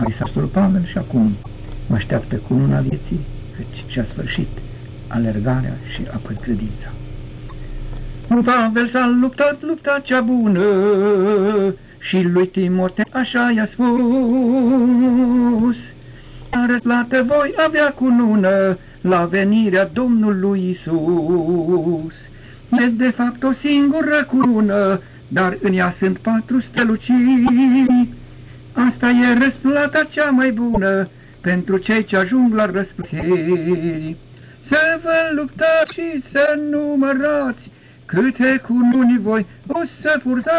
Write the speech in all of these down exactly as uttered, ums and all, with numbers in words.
Apostolul Pavel și acum mă așteaptă cununa vieții, căci și-a sfârșit alergarea și apoi credința. Pavel s-a luptat lupta cea bună și lui Timotei așa i-a spus: răsplată voi avea cunună la venirea Domnului Iisus. E de fapt o singură cunună, dar în ea sunt patru străluciri. Asta e răsplata cea mai bună pentru cei ce ajung la răsplătiri. Să vă luptați și să numărați câte cununi voi o să purtați.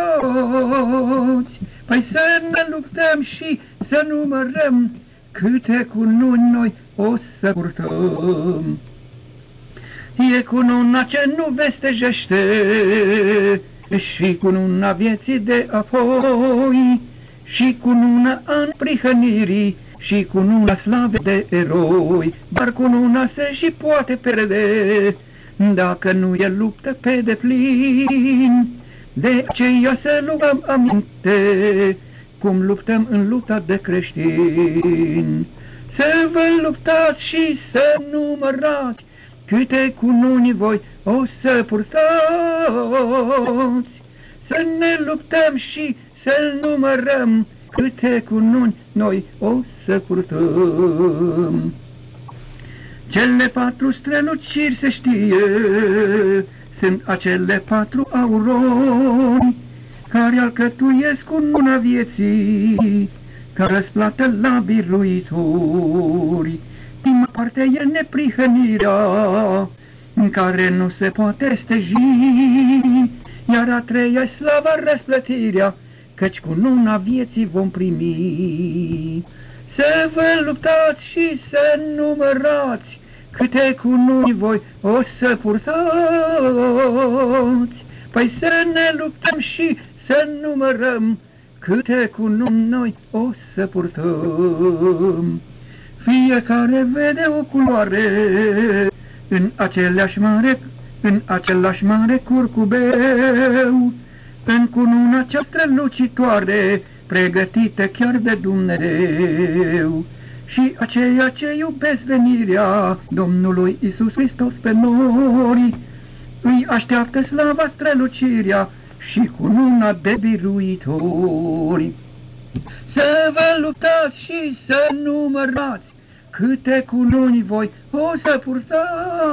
Păi să ne luptăm și să numărăm câte cununi noi o să purtăm. E cununa ce nu vestejește și cununa vieții de apoi, și cununa înprihănirii și cununa slavei de eroi. Dar cununa se și poate pierde dacă nu e luptă pe deplin. De aceea să luăm aminte cum luptăm în lupta de creștini. Să vă luptați și să numărați câte cununi voi o să purtați. Să ne luptăm și să numărăm câte cununi noi o să purtăm. Cele patru străluciri se știe, sunt acele patru aurori care alcătuiesc cununa vieții, ca răsplată la biruitori. Prima parte e neprihănirea, în care nu se poate steji, iar a treia e slava răsplătirea, căci cununa vieții vom primi. Să vă luptați și să numărați câte cununi voi o să purtați. Păi să ne luptăm și să numărăm câte cununi noi o să purtăm. Fiecare vede o culoare în aceleași mare, în același mare curcubeu, în cununa cea strălucitoare, pregătită chiar de Dumnezeu. Și aceia ce iubesc venirea Domnului Iisus Hristos pe noi, îi așteaptă slava, strălucirea și cununa de biruitori. Să vă luptați și să numărați câte cununi voi o să purtați.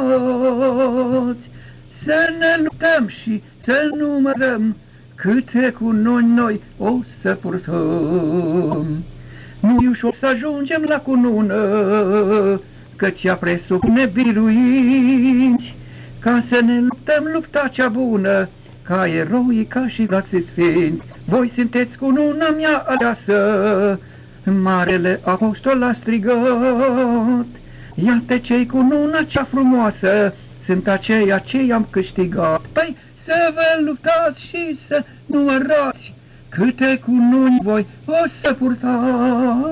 Să ne luptăm și să numărăm câte cununi noi o să purtăm. Nu-i ușor să ajungem la cunună, căci ea presupune biruinți, ca să ne luptăm lupta cea bună, ca eroi, ca și frații sfinți. Voi sunteți cununa mea aleasă, Marele Apostol a strigat: iată ce-i cununa cea frumoasă, sunt aceia ce i-am câștigat. Păi să vă luptați și să numărați câte cununi voi o să purtați.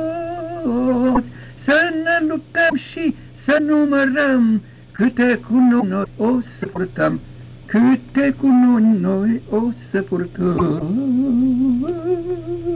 Să ne luptăm și să numărăm câte cununi noi o să purtăm. Câte cununi noi o să purtăm.